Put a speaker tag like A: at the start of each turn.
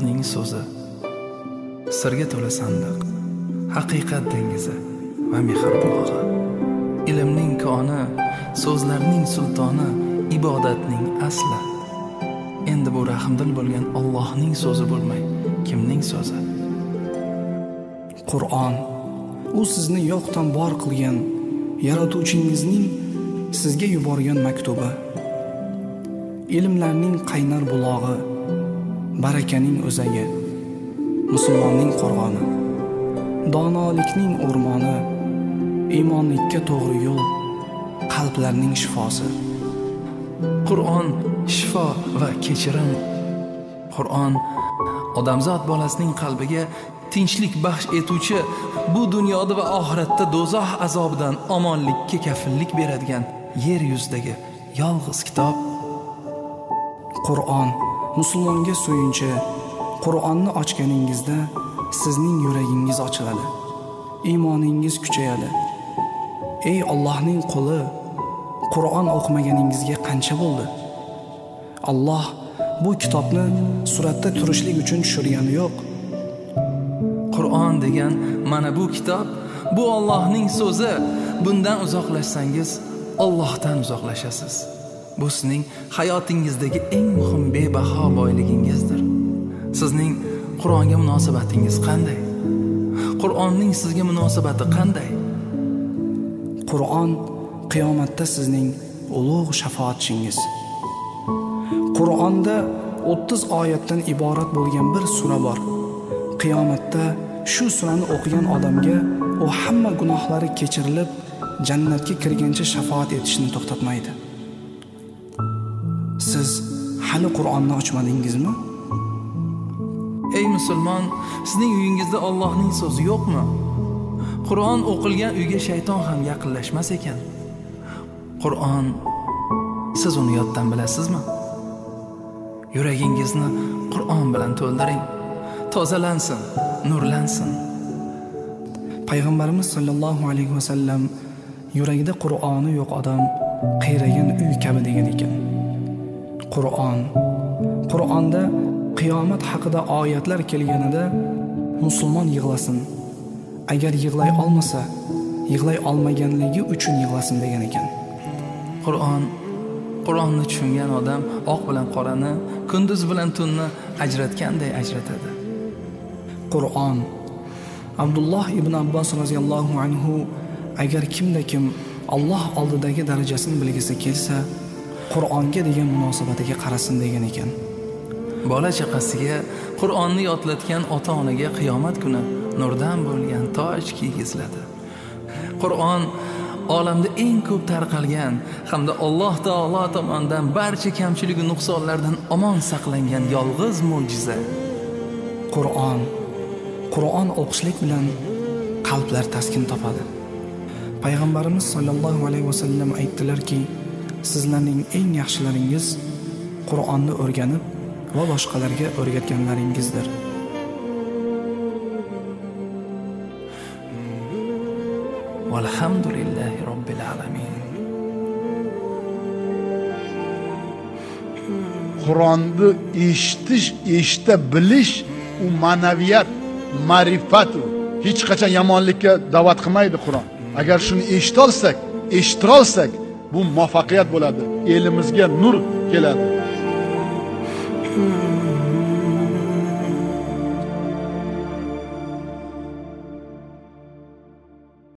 A: Allohning so'zi, sirga to'la sandiq, haqiqat dengizi va mehr bulog'i. Ilmning koni, so'zlarning sultoni, ibodatning asli. Endi bu rahmdil bo'lgan Allohning so'zi bo'lmay, kimning so'zi?
B: Qur'on, u sizni yo'qdan bor qilgan yaratuvchingizning sizga yuborgan maktubi. Ilmlarning qaynar bulog'i, barakaning o'zagi, musulmonning qo'rg'oni, donolikning o'rmoni, iymonlikka to'g'ri yo'l, qalblarning shifosi.
A: Qur'on shifo va kechirim. Qur'on odamzod bolasining qalbiga tinchlik baxsh etuvchi, bu dunyoda va oxiratda do'zax azobidan omonlikka kafillik beradigan yer yuzidagi yolg'iz kitob.
B: Qur'on musulmonga suyunchi. Qur'onni ochganingizda sizning yuragingiz ochiladi, iymoningiz kuchayadi. Ey Allohning quli, Qur'on o'qimaganingizga qancha bo'ldi? Alloh bu kitobni suratda turishlik uchun tushirgani yo'q.
A: Qur'on degan mana bu kitob, bu Allohning so'zi. Bundan uzoqlashsangiz, Allohdan uzoqlashasiz. Bu sizning hayotingizdagi eng muhim bebaho boyligingizdir. Sizning Qur'onga munosabatingiz qanday? Qur'onning sizga munosabati qanday?
B: Qur'on qiyomatda sizning ulug' shafoatchingiz. Qur'onda 30 oyatdan iborat bo'lgan bir sura bor. Qiyomatda shu surani o'qigan odamga u hamma gunohlari kechirilib, jannatga kirgancha shafaat etishni to'xtatmaydi. Siz hali Qur'onni ochmadingizmi?
A: Ey musulmon, sizning uyingizda Allohning so'zi yo'qmi? Qur'on o'qilgan uyga shayton ham yaqinlashmas ekan. Qur'on, siz uni yoddan bilasizmi? Yuragingizni Qur'on bilan to'ldiring. Tozalansin, nurlansin.
B: Payg'ambarimiz sollallohu alayhi vasallam yuragida Qur'oni yo'q odam qiyragan uy kabi degan ekan. Qur'onda qiyomat haqida oyatlar kelganida musulmon yig'lasin. Agar yig'lay olmasa, yig'lay olmaganligi uchun yig'lasin degan ekan. Qur'onni tushungan odam oq bilan qorani, kunduz bilan tunni ajratganday ajratadi. Qur'on Abdulloh ibn Abbos roziyallohu anhu agar kimda kim Alloh oldidagi darajasini bilgisi kelsa, Qur'onga degan munosabatiga qarasin degan ekan. Bola chaqasiga Qur'onni yodlatgan ota-onaga qiyomat kuni nurdan bo'lgan toj kiygiziladi. Qur'on olamda eng ko'p tarqalgan hamda Alloh taolo tomonidan barcha kamchilik va nuqsonlardan omon saqlangan yolg'iz mo'jiza. Qur'on o'qishlik bilan qalblar taskin topadi. Payg'ambarimiz sollallohu alayhi vasallam aytdilarki, sizlarning eng yaxshilaringiz Qur'onni o'rganib va boshqalarga o'rgatganlaringizdir. Valhamdulillahi robbil alamin.
C: Qur'onni eshita bilish u ma'naviyat, ma'rifat. Hech qachon yomonlikka da'vat qilmaydi Qur'on. Agar shuni eshita olsak, bu muvaffaqiyat bo'ladi. Elimizga nur keladi.